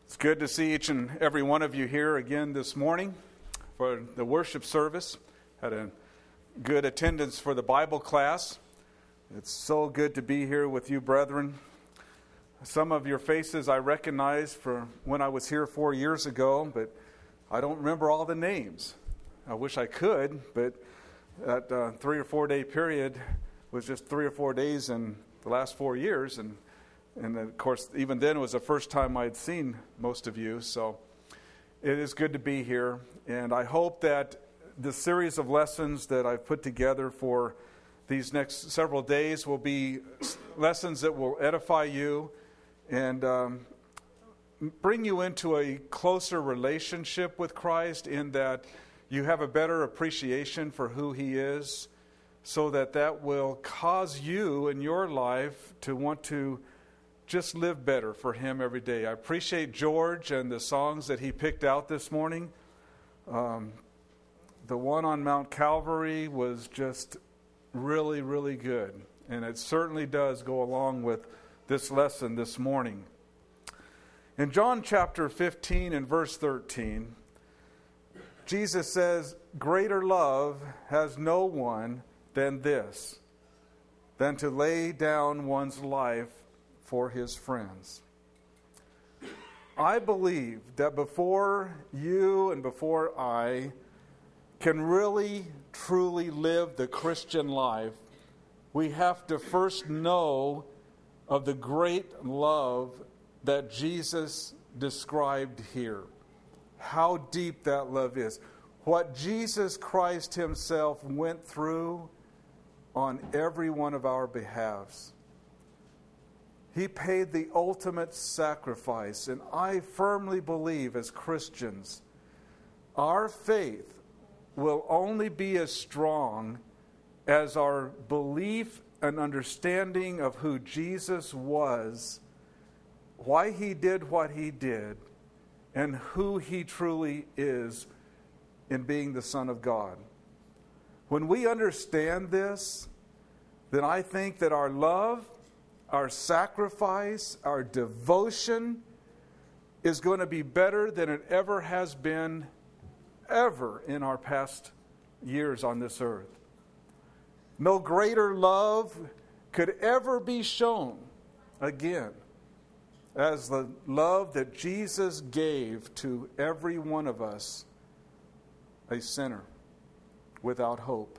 It's good to see each and every one of you here again this morning for the worship service. Had a good attendance for the Bible class. It's so good to be here with you, brethren. Some of your faces I recognize from when I was here 4 years ago, but I don't remember all the names. I wish I could, but that 3 or 4 day period was just 3 or 4 days in the last 4 years, and of course, even then, it was the first time I had seen most of you. So it is good to be here. And I hope that the series of lessons that I've put together for these next several days will be lessons that will edify you and bring you into a closer relationship with Christ, in that you have a better appreciation for who He is, so that will cause you in your life to want to just live better for Him every day. I appreciate George and the songs that he picked out this morning. The one on Mount Calvary was just really, really good. And it certainly does go along with this lesson this morning. In John chapter 15 and verse 13, Jesus says, "Greater love has no one than this, than to lay down one's life for his friends." I believe that before you and before I can really, truly live the Christian life, we have to first know of the great love that Jesus described here. How deep that love is. What Jesus Christ Himself went through on every one of our behalves. He paid the ultimate sacrifice, and I firmly believe as Christians, our faith will only be as strong as our belief and understanding of who Jesus was, why He did what He did, and who He truly is in being the Son of God. When we understand this, then I think that our love, our sacrifice, our devotion is going to be better than it ever has been, ever in our past years on this earth. No greater love could ever be shown again as the love that Jesus gave to every one of us, a sinner without hope.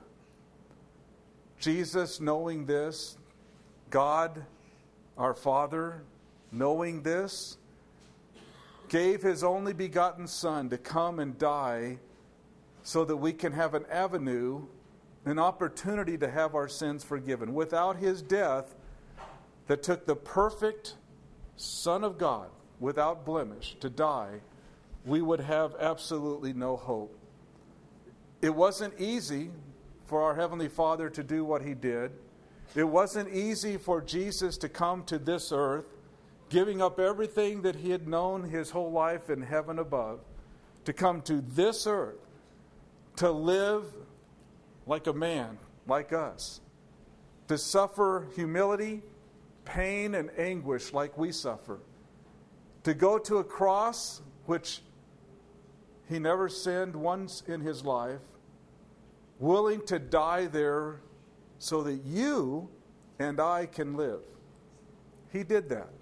Jesus, knowing this, God, our Father, knowing this, gave His only begotten Son to come and die so that we can have an avenue, an opportunity to have our sins forgiven. Without His death that took the perfect Son of God, without blemish, to die, we would have absolutely no hope. It wasn't easy for our Heavenly Father to do what He did. It wasn't easy for Jesus to come to this earth, giving up everything that He had known His whole life in heaven above, to come to this earth, to live like a man, like us, to suffer humility, pain, and anguish like we suffer, to go to a cross which He never sinned once in His life, willing to die there so that you and I can live. He did that.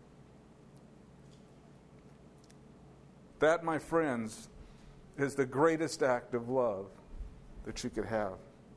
That, my friends, is the greatest act of love that you could have.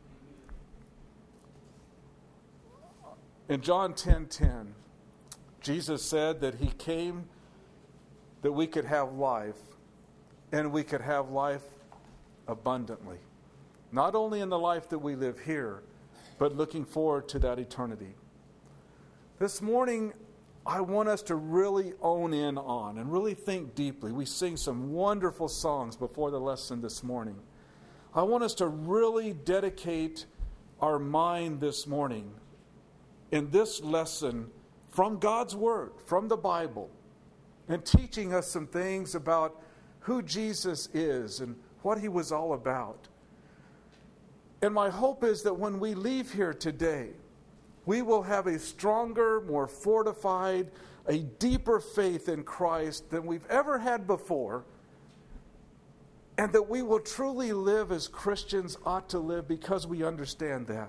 In John 10:10, Jesus said that He came that we could have life, and we could have life abundantly. Not only in the life that we live here, but looking forward to that eternity. This morning, I want us to really own in on and really think deeply. We sing some wonderful songs before the lesson this morning. I want us to really dedicate our mind this morning in this lesson from God's Word, from the Bible, and teaching us some things about who Jesus is and what He was all about. And my hope is that when we leave here today, we will have a stronger, more fortified, a deeper faith in Christ than we've ever had before, and that we will truly live as Christians ought to live because we understand that.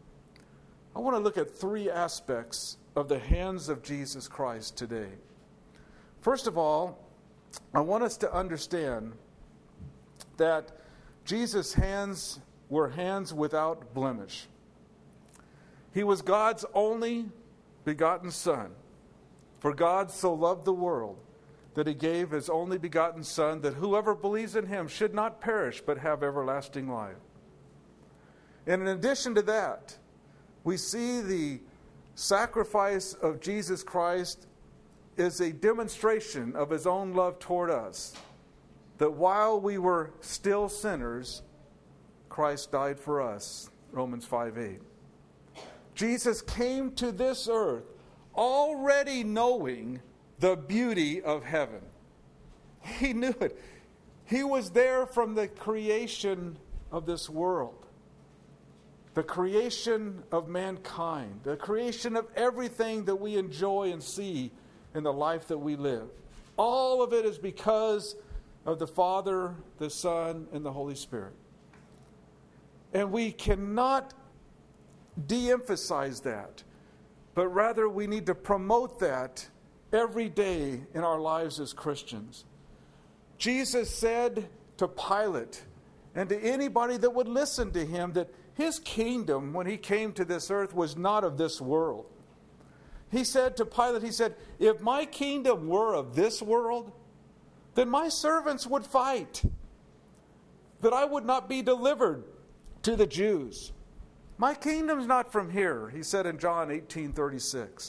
I want to look at three aspects of the hands of Jesus Christ today. First of all, I want us to understand that Jesus' hands were hands without blemish. He was God's only begotten Son. For God so loved the world that he gave his only begotten Son, that whoever believes in him should not perish but have everlasting life. And in addition to that, we see the sacrifice of Jesus Christ is a demonstration of his own love toward us. That while we were still sinners, Christ died for us. Romans 5:8. Jesus came to this earth already knowing the beauty of heaven. He knew it. He was there from the creation of this world, the creation of mankind, the creation of everything that we enjoy and see in the life that we live. All of it is because of the Father, the Son, and the Holy Spirit. And we cannot de-emphasize that, but rather we need to promote that every day in our lives as Christians. Jesus said to Pilate and to anybody that would listen to him that his kingdom, when he came to this earth, was not of this world. He said to Pilate, he said, if my kingdom were of this world, then my servants would fight, that I would not be delivered to the Jews. My kingdom's not from here, he said in John 18:36.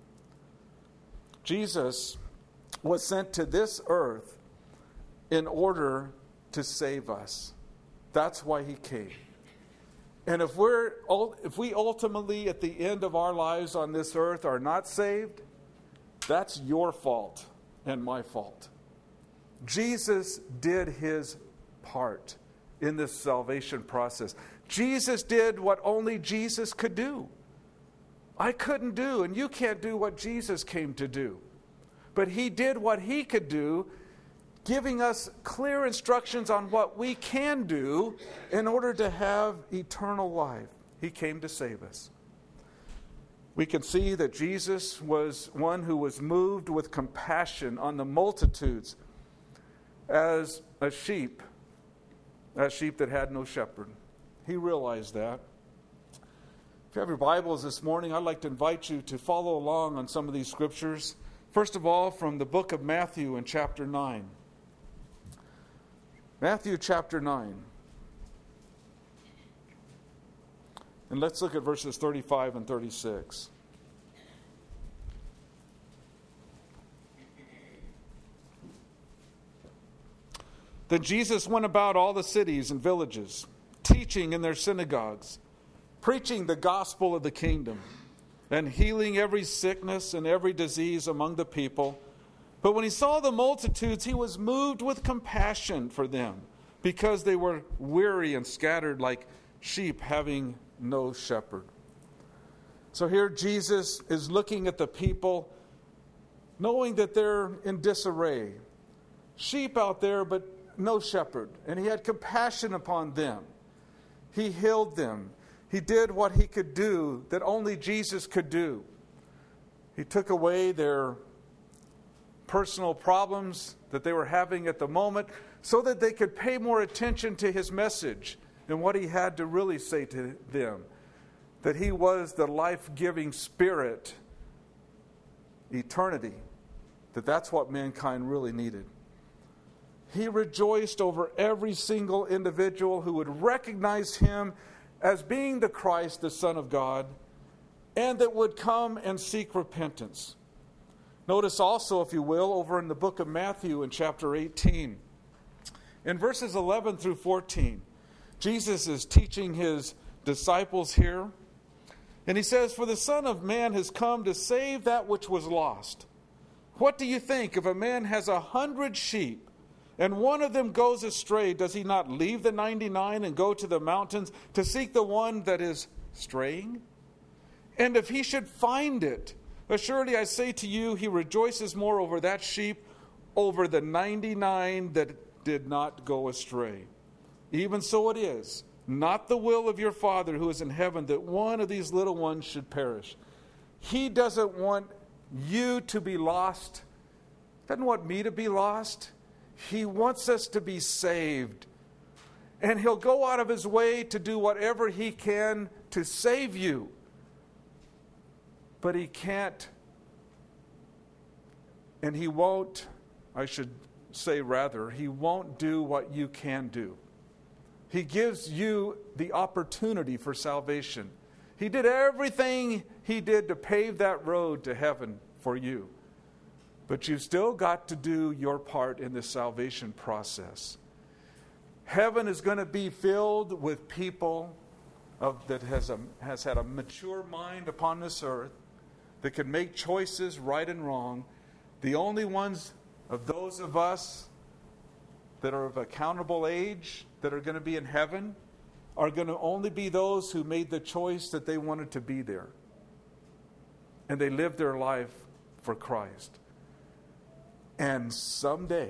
Jesus was sent to this earth in order to save us. That's why he came. And if we ultimately, at the end of our lives on this earth, are not saved, that's your fault and my fault. Jesus did his part in this salvation process. Jesus did what only Jesus could do. I couldn't do, and you can't do what Jesus came to do. But he did what he could do, giving us clear instructions on what we can do in order to have eternal life. He came to save us. We can see that Jesus was one who was moved with compassion on the multitudes as a sheep that had no shepherd. He realized that. If you have your Bibles this morning, I'd like to invite you to follow along on some of these scriptures. First of all, from the book of Matthew in chapter 9. Matthew chapter 9. And let's look at verses 35 and 36. Then Jesus went about all the cities and villages, teaching in their synagogues, preaching the gospel of the kingdom, and healing every sickness and every disease among the people. But when he saw the multitudes, he was moved with compassion for them, because they were weary and scattered like sheep having no shepherd. So here Jesus is looking at the people, knowing that they're in disarray. Sheep out there, but no shepherd. And he had compassion upon them. He healed them. He did what he could do that only Jesus could do. He took away their personal problems that they were having at the moment so that they could pay more attention to his message and what he had to really say to them. That he was the life-giving spirit, eternity. That's what mankind really needed. He rejoiced over every single individual who would recognize him as being the Christ, the Son of God, and that would come and seek repentance. Notice also, if you will, over in the book of Matthew in chapter 18, in verses 11 through 14, Jesus is teaching his disciples here, and he says, "For the Son of Man has come to save that which was lost. What do you think? If a man has 100 sheep, and one of them goes astray, does he not leave the 99 and go to the mountains to seek the one that is straying? And if he should find it, assuredly I say to you, he rejoices more over that sheep, over the 99 that did not go astray. Even so it is, not the will of your Father who is in heaven that one of these little ones should perish. He doesn't want you to be lost. He doesn't want me to be lost. He wants us to be saved. And he'll go out of his way to do whatever he can to save you. But he can't, and he won't, I should say rather, he won't do what you can do. He gives you the opportunity for salvation. He did everything he did to pave that road to heaven for you. But you've still got to do your part in the salvation process. Heaven is going to be filled with people that has had a mature mind upon this earth, that can make choices right and wrong. The only ones of those of us that are of accountable age that are going to be in heaven are going to only be those who made the choice that they wanted to be there. And they lived their life for Christ. And someday,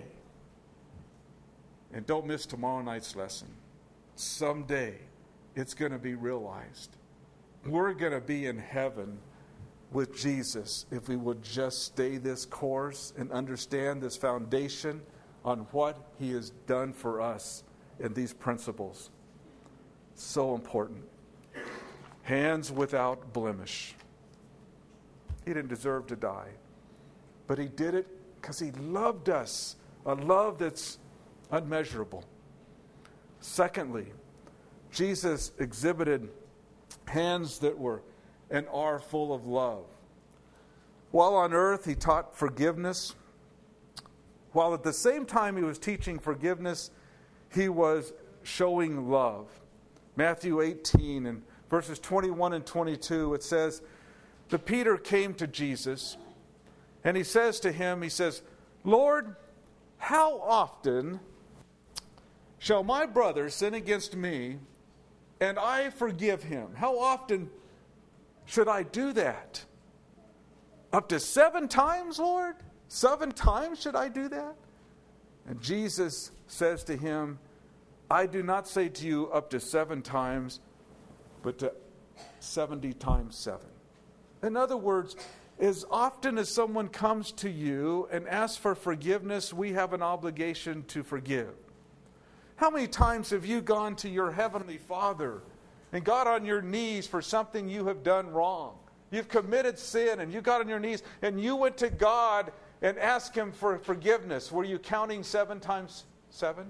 and don't miss tomorrow night's lesson, someday it's going to be realized. We're going to be in heaven with Jesus if we would just stay this course and understand this foundation on what he has done for us in these principles. So important. Hands without blemish. He didn't deserve to die, but he did it because he loved us, a love that's unmeasurable. Secondly, Jesus exhibited hands that were and are full of love. While on earth, he taught forgiveness. While at the same time he was teaching forgiveness, he was showing love. Matthew 18 and verses 21 and 22, it says, that Peter came to Jesus, and he says to him, he says, Lord, how often shall my brother sin against me, and I forgive him? How often should I do that? Up to 7 times, Lord? 7 times should I do that? And Jesus says to him, I do not say to you up to 7 times, but to 70 times 7. In other words, as often as someone comes to you and asks for forgiveness, we have an obligation to forgive. How many times have you gone to your Heavenly Father and got on your knees for something you have done wrong? You've committed sin and you got on your knees and you went to God and asked him for forgiveness. Were you counting 7 times 7?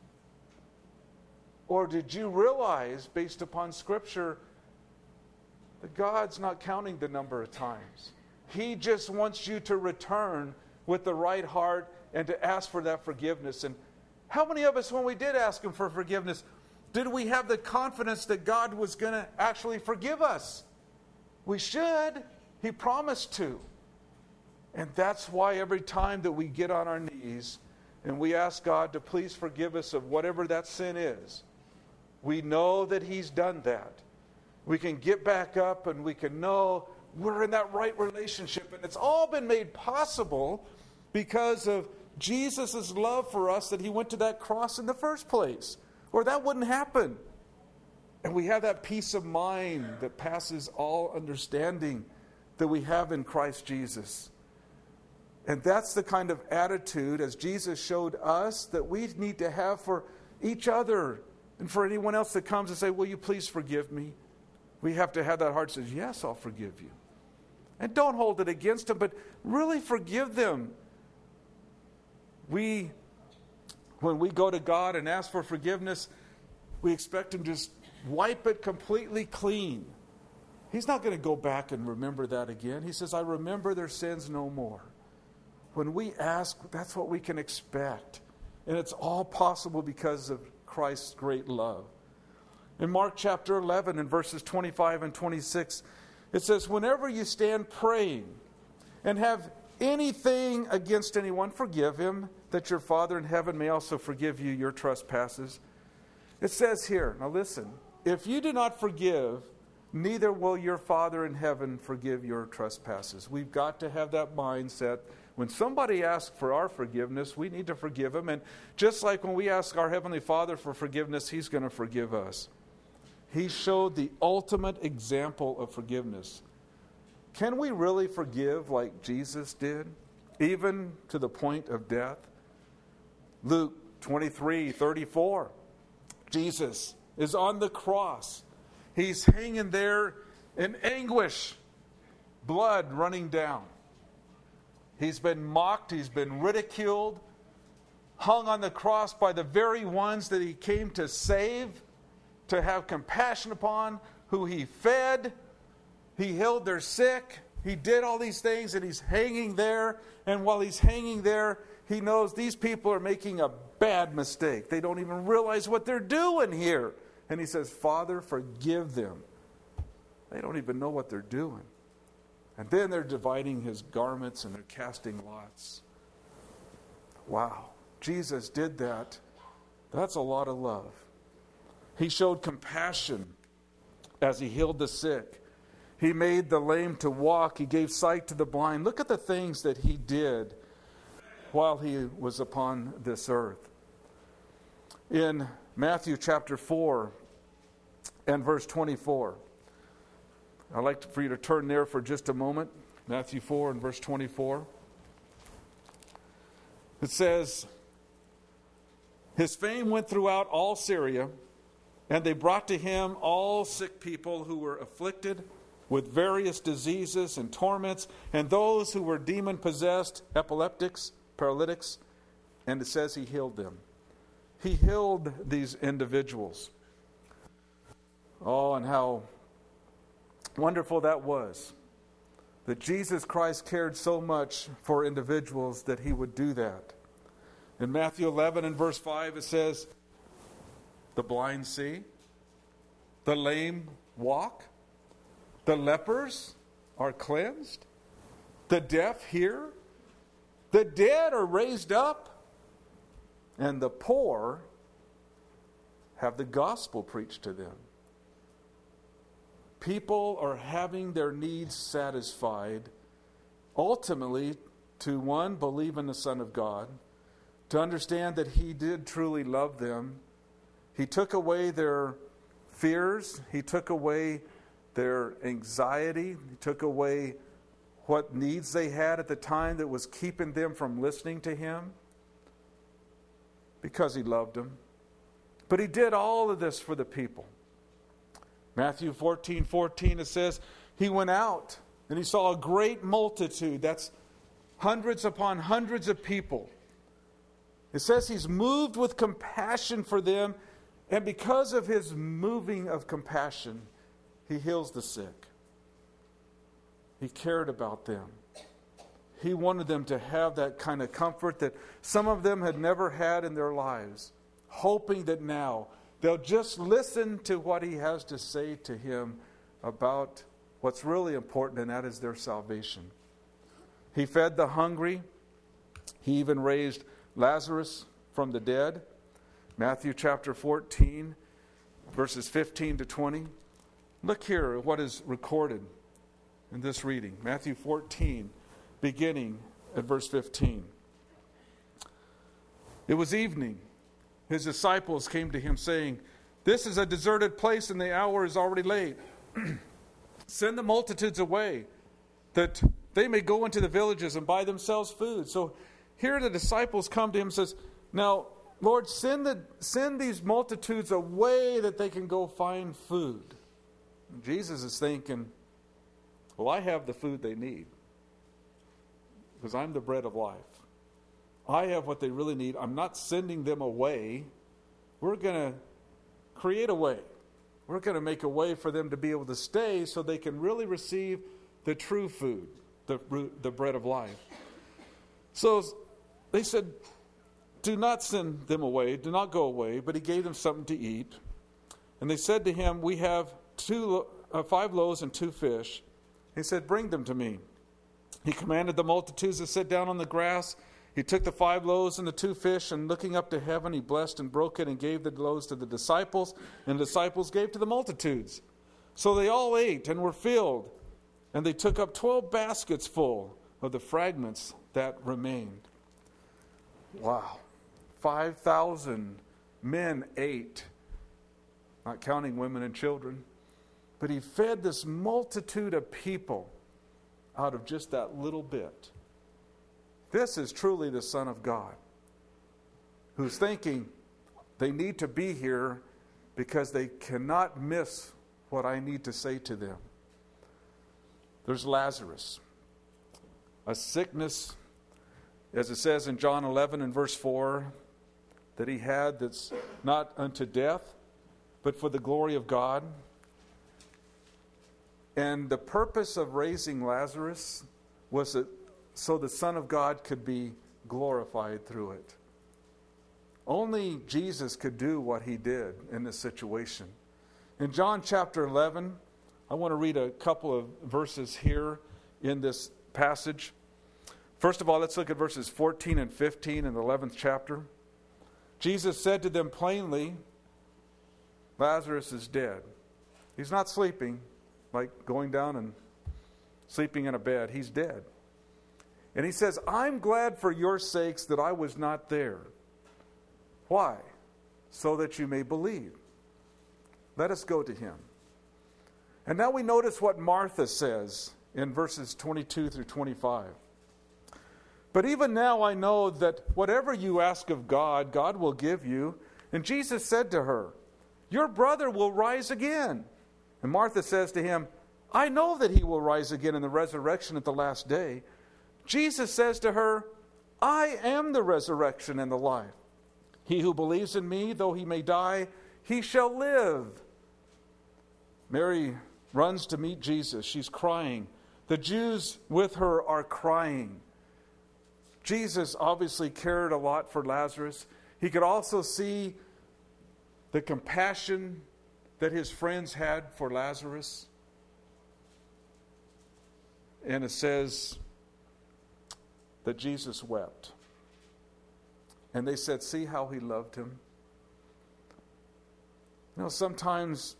Or did you realize, based upon Scripture, that God's not counting the number of times? He just wants you to return with the right heart and to ask for that forgiveness. And how many of us, when we did ask him for forgiveness, did we have the confidence that God was going to actually forgive us? We should. He promised to. And that's why every time that we get on our knees and we ask God to please forgive us of whatever that sin is, we know that he's done that. We can get back up and we can know we're in that right relationship. And it's all been made possible because of Jesus' love for us, that he went to that cross in the first place, or that wouldn't happen. And we have that peace of mind that passes all understanding that we have in Christ Jesus. And that's the kind of attitude, as Jesus showed us, that we need to have for each other and for anyone else that comes and say, will you please forgive me? We have to have that heart that says, yes, I'll forgive you. And don't hold it against them, but really forgive them. When we go to God and ask for forgiveness, we expect him to just wipe it completely clean. He's not going to go back and remember that again. He says, I remember their sins no more. When we ask, that's what we can expect. And it's all possible because of Christ's great love. In Mark chapter 11, in verses 25 and 26, it says, whenever you stand praying and have anything against anyone, forgive him, that your Father in heaven may also forgive you your trespasses. It says here, now listen, if you do not forgive neither will your Father in heaven forgive your trespasses. We've got to have that mindset. When somebody asks for our forgiveness, we need to forgive them. And just like when we ask our Heavenly Father for forgiveness, He's going to forgive us. He showed the ultimate example of forgiveness. Can we really forgive like Jesus did, even to the point of death? Luke 23:34. Jesus is on the cross. He's hanging there in anguish, blood running down. He's been mocked, he's been ridiculed, hung on the cross by the very ones that he came to save, to have compassion upon, who he fed. He healed their sick. He did all these things, and he's hanging there. And while he's hanging there, he knows these people are making a bad mistake. They don't even realize what they're doing here. And he says, Father, forgive them. They don't even know what they're doing. And then they're dividing his garments and they're casting lots. Wow. Jesus did that. That's a lot of love. He showed compassion as he healed the sick. He made the lame to walk. He gave sight to the blind. Look at the things that he did while he was upon this earth. In Matthew chapter 4 and verse 24. I'd like for you to turn there for just a moment. Matthew 4 and verse 24. It says, his fame went throughout all Syria, and they brought to him all sick people who were afflicted with various diseases and torments, and those who were demon-possessed, epileptics, paralytics, and it says he healed them. He healed these individuals. Oh, and how wonderful that was, that Jesus Christ cared so much for individuals that he would do that. In Matthew 11 and verse 5 it says, the blind see, the lame walk, the lepers are cleansed, the deaf hear, the dead are raised up, and the poor have the gospel preached to them. People are having their needs satisfied, ultimately to, one, believe in the Son of God, to understand that he did truly love them. He took away their fears. He took away their anxiety. He took away what needs they had at the time that was keeping them from listening to him, because he loved them. But he did all of this for the people. Matthew 14:14, it says, he went out and he saw a great multitude. That's hundreds upon hundreds of people. It says he's moved with compassion for them, and because of his moving of compassion, he heals the sick. He cared about them. He wanted them to have that kind of comfort that some of them had never had in their lives, hoping that now they'll just listen to what he has to say to him about what's really important, and that is their salvation. He fed the hungry. He even raised Lazarus from the dead. Matthew chapter 14, verses 15 to 20. Look here at what is recorded in this reading. Matthew 14, beginning at verse 15. It was evening. His disciples came to him saying, this is a deserted place and the hour is already late. Send the multitudes away that they may go into the villages and buy themselves food. So here the disciples come to him and says, now, Lord, send these multitudes away that they can go find food. And Jesus is thinking, well, I have the food they need, because I'm the bread of life. I have what they really need. I'm not sending them away. We're going to create a way. We're going to make a way for them to be able to stay so they can really receive the true food, the bread of life. So they said, do not send them away. Do not go away. But he gave them something to eat. And they said to him, we have 5 loaves and 2 fish. He said, bring them to me. He commanded the multitudes to sit down on the grass. He took the 5 loaves and the 2 fish, and looking up to heaven, he blessed and broke it and gave the loaves to the disciples, and the disciples gave to the multitudes. So they all ate and were filled, and they took up 12 baskets full of the fragments that remained. Wow. 5,000 men ate, not counting women and children. But he fed this multitude of people out of just that little bit. This is truly the Son of God, who's thinking they need to be here because they cannot miss what I need to say to them. There's Lazarus, a sickness, as it says in John 11 and verse 4, that he had that's not unto death, but for the glory of God. And the purpose of raising Lazarus was that so the Son of God could be glorified through it. Only Jesus could do what he did in this situation. In John chapter 11, I want to read a couple of verses here in this passage. First of all, let's look at verses 14 and 15 in the 11th chapter. Jesus said to them plainly, Lazarus is dead. He's not sleeping, like going down and sleeping in a bed. He's dead. And he says, I'm glad for your sakes that I was not there. Why? So that you may believe. Let us go to him. And now we notice what Martha says in verses 22 through 25. But even now I know that whatever you ask of God, God will give you. And Jesus said to her, your brother will rise again. And Martha says to him, I know that he will rise again in the resurrection at the last day. Jesus says to her, I am the resurrection and the life. He who believes in me, though he may die, he shall live. Mary runs to meet Jesus. She's crying. The Jews with her are crying. Jesus obviously cared a lot for Lazarus. He could also see the compassion that his friends had for Lazarus. And it says that Jesus wept. And they said, see how he loved him. You know, sometimes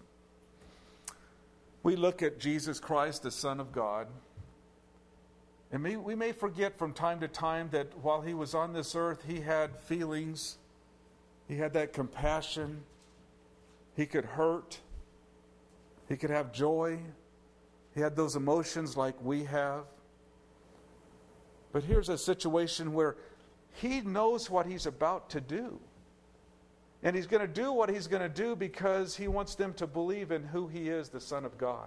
we look at Jesus Christ, the Son of God, and we may forget from time to time that while he was on this earth, he had feelings. He had that compassion. He could hurt. He could have joy. He had those emotions like we have. But here's a situation where he knows what he's about to do. And he's going to do what he's going to do because he wants them to believe in who he is, the Son of God.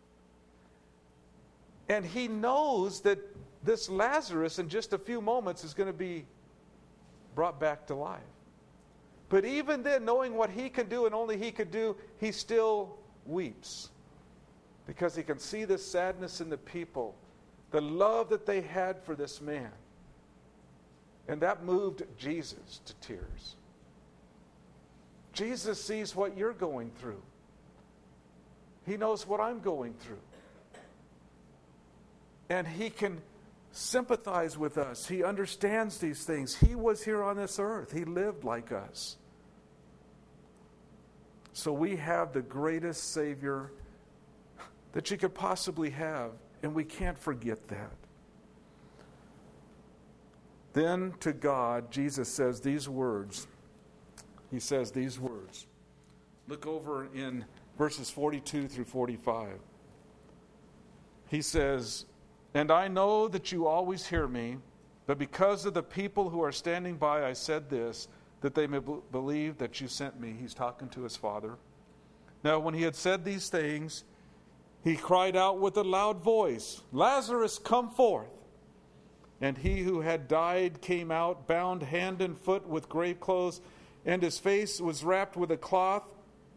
And he knows that this Lazarus in just a few moments is going to be brought back to life. But even then, knowing what he can do and only he could do, he still weeps. Because he can see the sadness in the people, the love that they had for this man. And that moved Jesus to tears. Jesus sees what you're going through. He knows what I'm going through. And he can sympathize with us. He understands these things. He was here on this earth. He lived like us. So we have the greatest Savior that you could possibly have, and we can't forget that. Then to God, Jesus says these words. He says these words. Look over in verses 42 through 45. He says, and I know that you always hear me, but because of the people who are standing by, I said this, that they may believe that you sent me. He's talking to his Father. Now, when he had said these things, he cried out with a loud voice, Lazarus, come forth. And he who had died came out, bound hand and foot with grave clothes, and his face was wrapped with a cloth.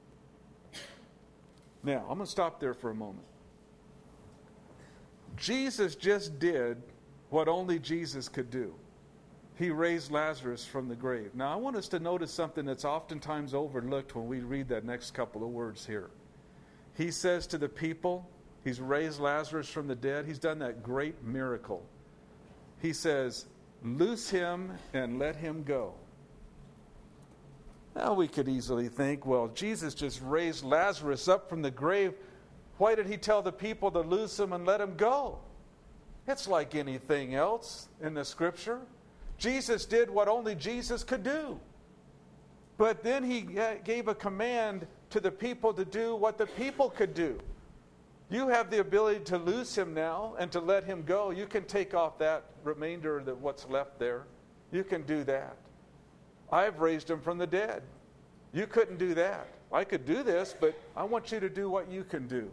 Now, I'm going to stop there for a moment. Jesus just did what only Jesus could do. He raised Lazarus from the grave. Now, I want us to notice something that's oftentimes overlooked when we read that next couple of words here. He says to the people, he's raised Lazarus from the dead. He's done that great miracle. He says, loose him and let him go. Now, we could easily think, well, Jesus just raised Lazarus up from the grave. Why did he tell the people to loose him and let him go? It's like anything else in the Scripture. Jesus did what only Jesus could do. But then he gave a command to the people to do what the people could do. You have the ability to loose him now and to let him go. You can take off that remainder of what's left there. You can do that. I've raised him from the dead. You couldn't do that. I could do this, but I want you to do what you can do.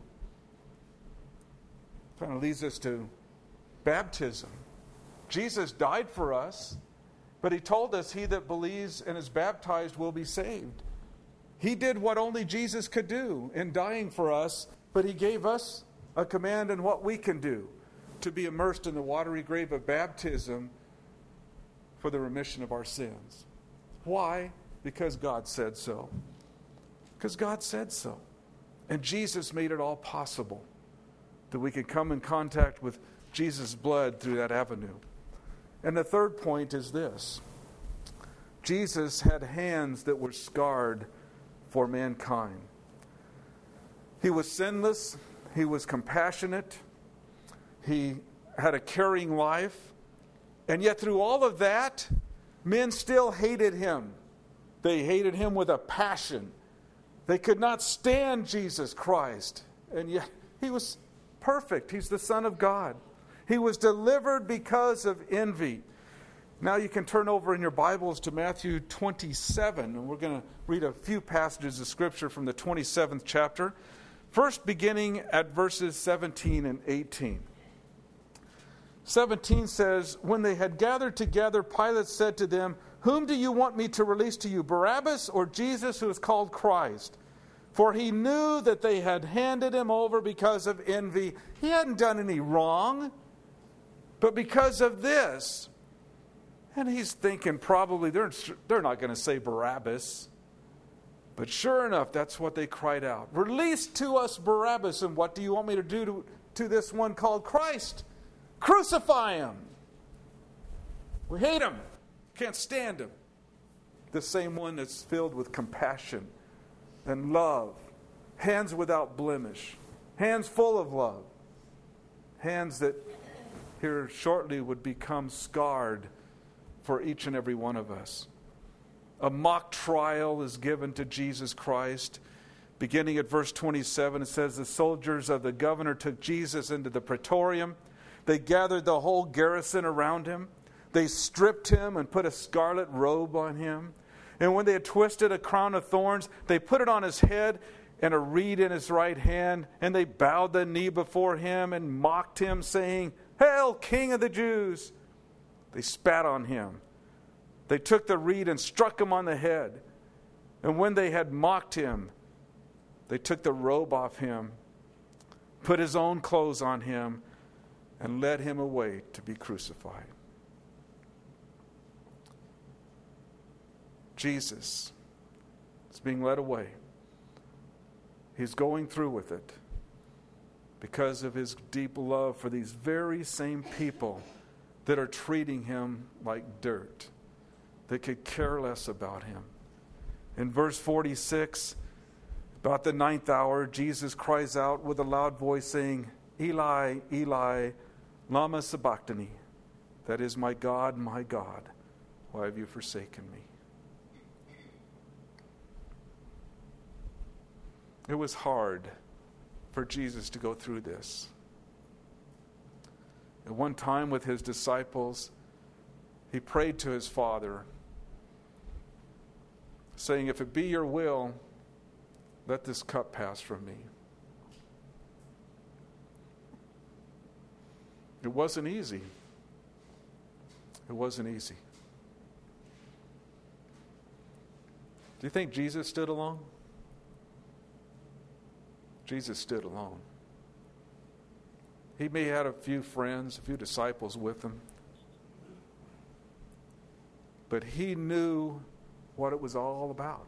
Kind of leads us to baptism. Jesus died for us, but he told us he that believes and is baptized will be saved. He did what only Jesus could do in dying for us, but he gave us a command in what we can do, to be immersed in the watery grave of baptism for the remission of our sins. Why? Because God said so. Because God said so. And Jesus made it all possible that we could come in contact with Jesus' blood through that avenue. And the third point is this. Jesus had hands that were scarred for mankind. He was sinless. He was compassionate. He had a caring life. And yet through all of that, men still hated him. They hated him with a passion. They could not stand Jesus Christ. And yet he was perfect. He's the Son of God. He was delivered because of envy. Now you can turn over in your Bibles to Matthew 27, and we're going to read a few passages of Scripture from the 27th chapter. First, beginning at verses 17 and 18. 17 says, "When they had gathered together, Pilate said to them, 'Whom do you want me to release to you, Barabbas or Jesus who is called Christ?' For he knew that they had handed him over because of envy. He hadn't done any wrong, but because of this." And he's thinking probably they're not going to say Barabbas. But sure enough, that's what they cried out. "Release to us Barabbas, and what do you want me to do to this one called Christ? Crucify him. We hate him. Can't stand him." The same one that's filled with compassion and love. Hands without blemish. Hands full of love. Hands that here shortly would become scarred for each and every one of us. A mock trial is given to Jesus Christ. Beginning at verse 27, it says, "The soldiers of the governor took Jesus into the praetorium. They gathered the whole garrison around him. They stripped him and put a scarlet robe on him. And when they had twisted a crown of thorns, they put it on his head and a reed in his right hand. And they bowed the knee before him and mocked him, saying, 'Hail, King of the Jews!' They spat on him. They took the reed and struck him on the head. And when they had mocked him, they took the robe off him, put his own clothes on him, and led him away to be crucified." Jesus is being led away. He's going through with it because of his deep love for these very same people that are treating him like dirt. They could care less about him. In verse 46, about the 9th hour, Jesus cries out with a loud voice saying, "Eli, Eli, lama sabachthani?" That is, my God, why have you forsaken me?" It was hard for Jesus to go through this. At one time with his disciples, he prayed to his Father, saying, "If it be your will, let this cup pass from me." It wasn't easy. It wasn't easy. Do you think Jesus stood alone? Jesus stood alone. He may have had a few friends, a few disciples with him. But he knew what it was all about.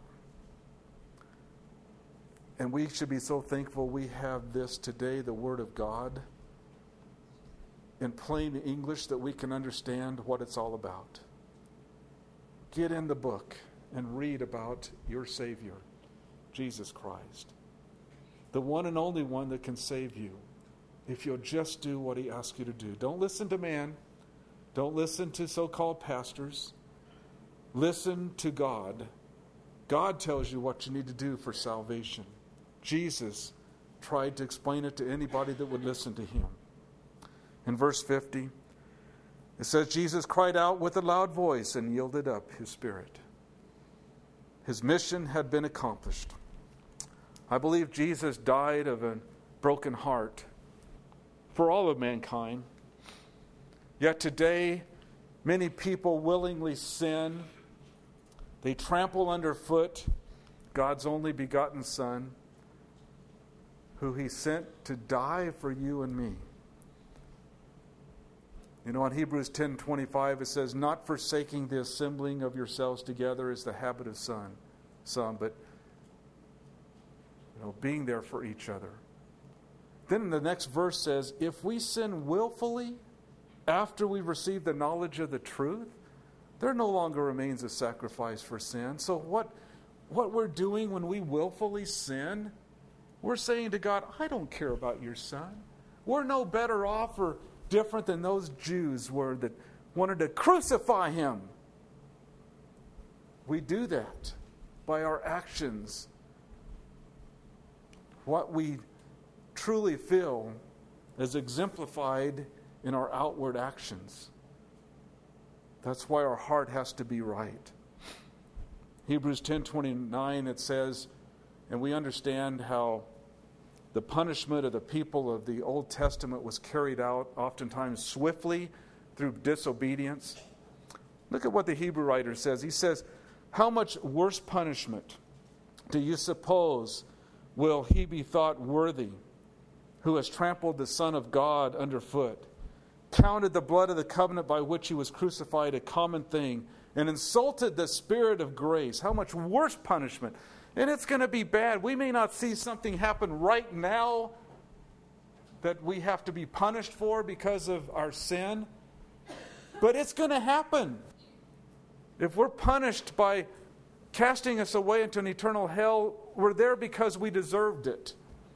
And we should be so thankful we have this today, the Word of God, in plain English that we can understand what it's all about. Get in the book and read about your Savior, Jesus Christ. the one and only one that can save you, if you'll just do what he asks you to do. Don't listen to man. Don't listen to so-called pastors. Listen to God. God tells you what you need to do for salvation. Jesus tried to explain it to anybody that would listen to him. In verse 50, it says, Jesus cried out with a loud voice and yielded up his spirit. His mission had been accomplished. I believe Jesus died of a broken heart for all of mankind. Yet today, many people willingly sin. They trample underfoot God's only begotten Son, who he sent to die for you and me. You know, in Hebrews 10:25 it says, not forsaking the assembling of yourselves together is the habit of some, but being there for each other. Then the next verse says, if we sin willfully after we receive the knowledge of the truth, there no longer remains a sacrifice for sin. So what we're doing when we willfully sin, we're saying to God, I don't care about your Son. We're no better off or different than those Jews were that wanted to crucify him. We do that by our actions. What we truly feel is exemplified in our outward actions. That's why our heart has to be right. Hebrews 10:29 it says, and we understand how the punishment of the people of the Old Testament was carried out oftentimes swiftly through disobedience. Look at what the Hebrew writer says. He says, how much worse punishment do you suppose will he be thought worthy who has trampled the Son of God underfoot, counted the blood of the covenant by which he was crucified a common thing, and insulted the Spirit of grace? How much worse punishment. And it's going to be bad. We may not see something happen right now that we have to be punished for because of our sin, but it's going to happen. If we're punished by casting us away into an eternal hell, we're there because we deserved it.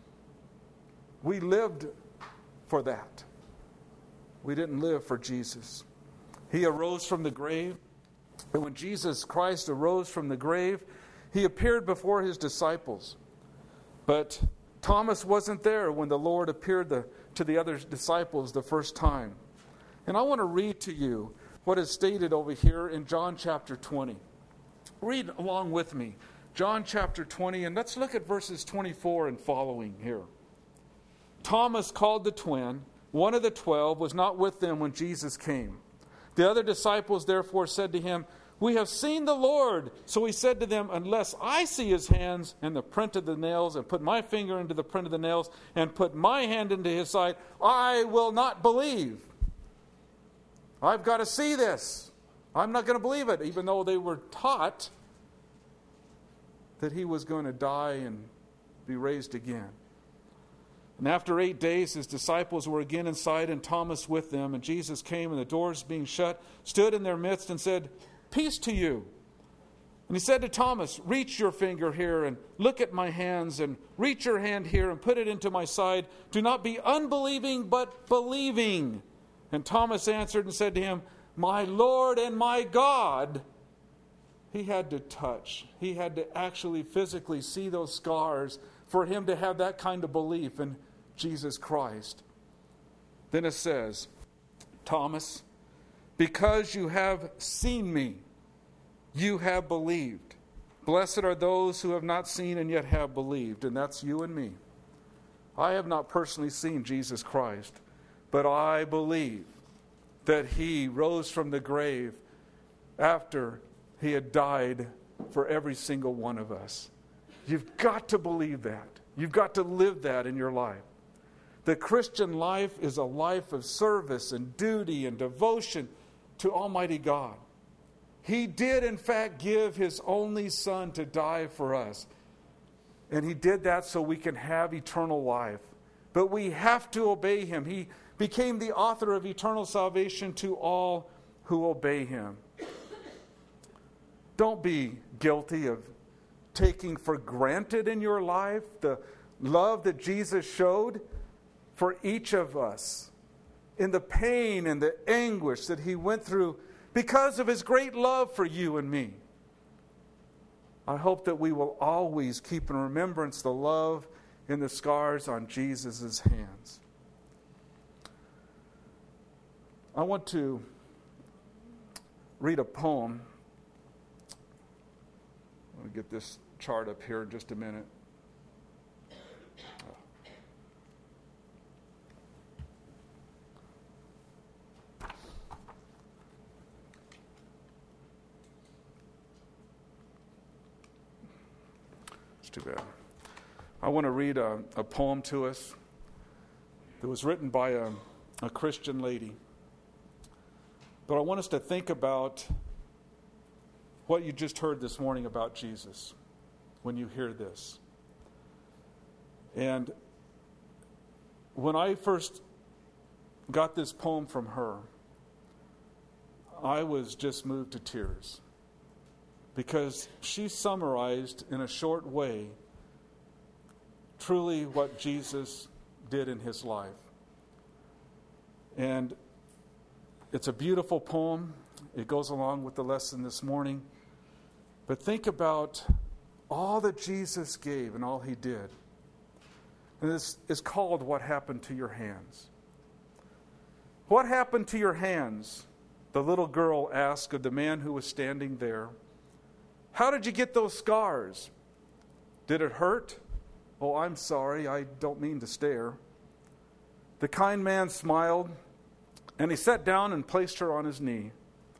We lived for that. We didn't live for Jesus. He arose from the grave. And when Jesus Christ arose from the grave, he appeared before his disciples. But Thomas wasn't there when the Lord appeared to the other disciples the first time. And I want to read to you what is stated over here in John chapter 20. Read along with me. John chapter 20, and let's look at verses 24 and following here. Thomas, called the twin, one of the 12, was not with them when Jesus came. The other disciples therefore said to him, we have seen the Lord. So he said to them, unless I see his hands and the print of the nails, and put my finger into the print of the nails, and put my hand into his side, I will not believe. I've got to see this. I'm not going to believe it, even though they were taught that he was going to die and be raised again. And after 8 days, his disciples were again inside, and Thomas with them. And Jesus came, and the doors being shut, stood in their midst and said, peace to you. And he said to Thomas, reach your finger here and look at my hands, and reach your hand here and put it into my side. Do not be unbelieving, but believing. And Thomas answered and said to him, my Lord and my God. He had to touch. He had to actually physically see those scars for him to have that kind of belief in Jesus Christ. Then it says, Thomas, because you have seen me, you have believed. Blessed are those who have not seen and yet have believed. And that's you and me. I have not personally seen Jesus Christ, but I believe that he rose from the grave after he had died for every single one of us. You've got to believe that. You've got to live that in your life. The Christian life is a life of service and duty and devotion to Almighty God. He did, in fact, give his only Son to die for us. And he did that so we can have eternal life. But we have to obey him. He became the author of eternal salvation to all who obey him. Don't be guilty of taking for granted in your life the love that Jesus showed for each of us, in the pain and the anguish that he went through because of his great love for you and me. I hope that we will always keep in remembrance the love and the scars on Jesus' hands. I want to read a poem. I'm going to get this chart up here in just a minute. Too bad. I want to read a poem to us that was written by a Christian lady. But I want us to think about what you just heard this morning about Jesus when you hear this. And when I first got this poem from her, I was just moved to tears. Because she summarized in a short way truly what Jesus did in his life. And it's a beautiful poem. It goes along with the lesson this morning. But think about all that Jesus gave and all he did. And this is called What Happened to Your Hands. What happened to your hands? The little girl asked of the man who was standing there. How did you get those scars? Did it hurt? Oh, I'm sorry, I don't mean to stare. The kind man smiled, and he sat down and placed her on his knee.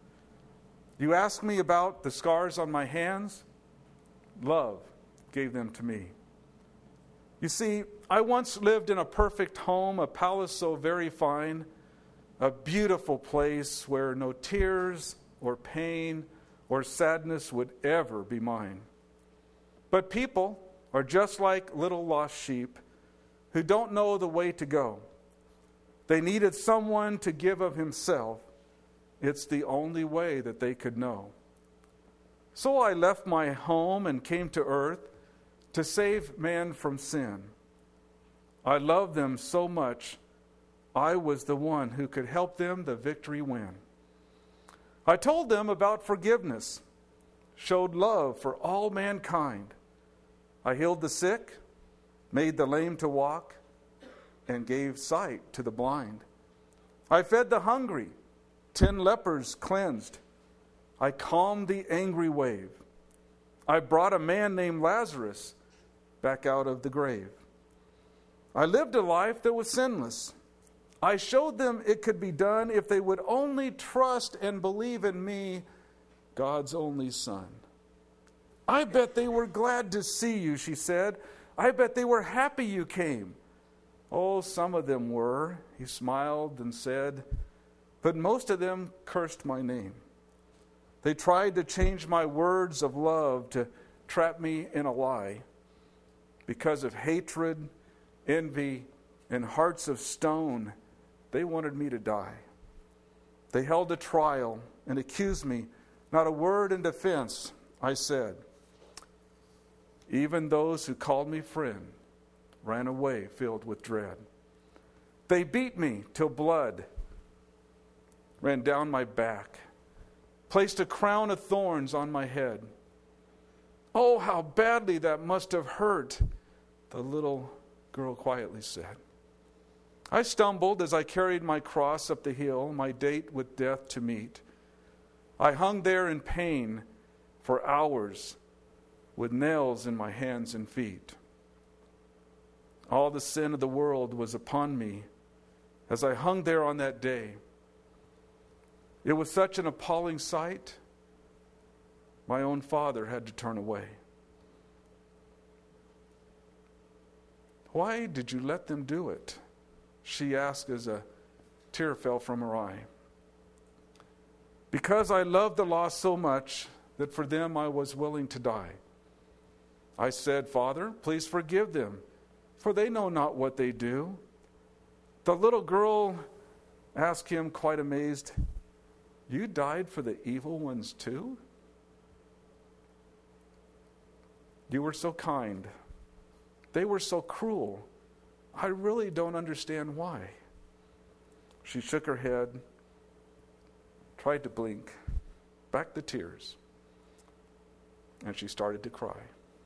You ask me about the scars on my hands? Love gave them to me. You see, I once lived in a perfect home, a palace so very fine, a beautiful place where no tears or pain or sadness would ever be mine. But people are just like little lost sheep who don't know the way to go. They needed someone to give of himself. It's the only way that they could know. So I left my home and came to earth to save man from sin. I loved them so much, I was the one who could help them the victory win. I told them about forgiveness, showed love for all mankind. I healed the sick, made the lame to walk, and gave sight to the blind. I fed the hungry, 10 lepers cleansed. I calmed the angry wave. I brought a man named Lazarus back out of the grave. I lived a life that was sinless. I showed them it could be done if they would only trust and believe in me, God's only Son. I bet they were glad to see you, she said. I bet they were happy you came. Oh, some of them were, he smiled and said, but most of them cursed my name. They tried to change my words of love to trap me in a lie. Because of hatred, envy, and hearts of stone, they wanted me to die. They held a trial and accused me. Not a word in defense, I said. Even those who called me friend ran away filled with dread. They beat me till blood ran down my back, placed a crown of thorns on my head. Oh, how badly that must have hurt, the little girl quietly said. I stumbled as I carried my cross up the hill, my date with death to meet. I hung there in pain for hours with nails in my hands and feet. All the sin of the world was upon me as I hung there on that day. It was such an appalling sight, my own father had to turn away. Why did you let them do it? She asked as a tear fell from her eye. Because I loved the lost so much that for them I was willing to die. I said, Father, please forgive them, for they know not what they do. The little girl asked him, quite amazed, you died for the evil ones too? You were so kind, They were so cruel. I really don't understand why. She shook her head, tried to blink, back the tears, and she started to cry.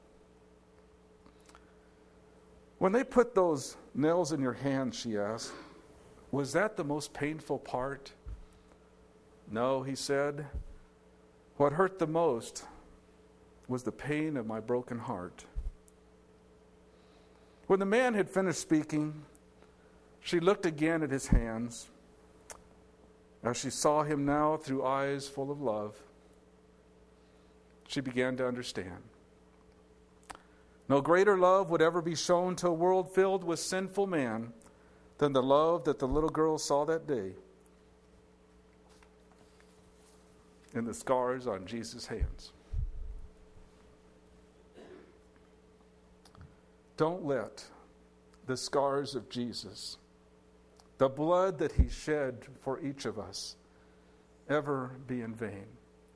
When they put those nails in your hands, she asked, was that the most painful part? No, he said. What hurt the most was the pain of my broken heart. When the man had finished speaking, she looked again at his hands. As she saw him now through eyes full of love, she began to understand. No greater love would ever be shown to a world filled with sinful man than the love that the little girl saw that day in the scars on Jesus' hands. Don't let the scars of Jesus, the blood that he shed for each of us, ever be in vain.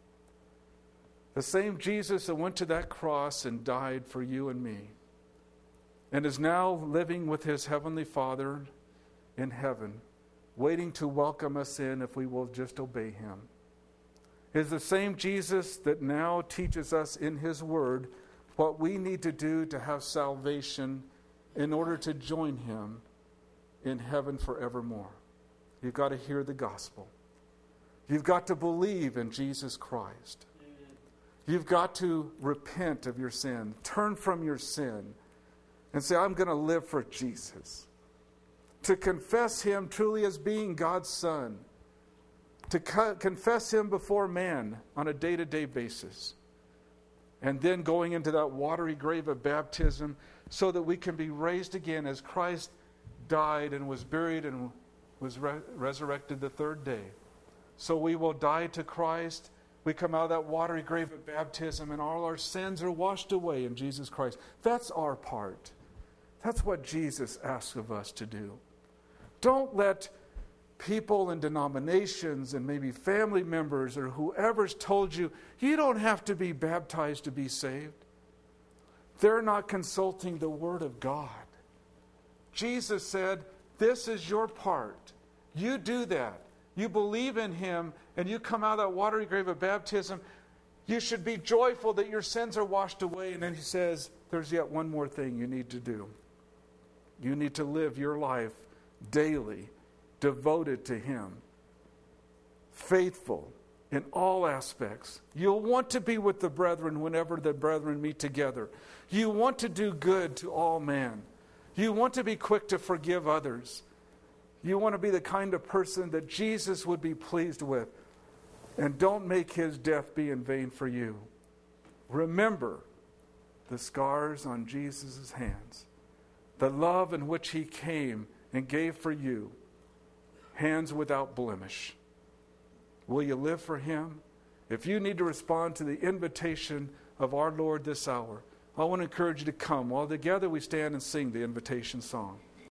The same Jesus that went to that cross and died for you and me, and is now living with his heavenly Father in heaven, waiting to welcome us in if we will just obey him, is the same Jesus that now teaches us in his word what we need to do to have salvation in order to join him in heaven forevermore. You've got to hear the gospel. You've got to believe in Jesus Christ. You've got to repent of your sin, turn from your sin, and say, I'm going to live for Jesus. To confess him truly as being God's Son. To confess him before man on a day-to-day basis. And then going into that watery grave of baptism so that we can be raised again as Christ died and was buried and was resurrected the third day. So we will die to Christ. We come out of that watery grave of baptism and all our sins are washed away in Jesus Christ. That's our part. That's what Jesus asks of us to do. Don't let people in denominations and maybe family members or whoever's told you, you don't have to be baptized to be saved. They're not consulting the Word of God. Jesus said, this is your part. You do that. You believe in him and you come out of that watery grave of baptism. You should be joyful that your sins are washed away. And then he says, there's yet one more thing you need to do. You need to live your life daily, devoted to him, faithful in all aspects. You'll want to be with the brethren whenever the brethren meet together. You want to do good to all men. You want to be quick to forgive others. You want to be the kind of person that Jesus would be pleased with. And don't make his death be in vain for you. Remember the scars on Jesus' hands, the love in which he came and gave for you, hands without blemish. Will you live for him? If you need to respond to the invitation of our Lord this hour, I want to encourage you to come. While together we stand and sing the invitation song.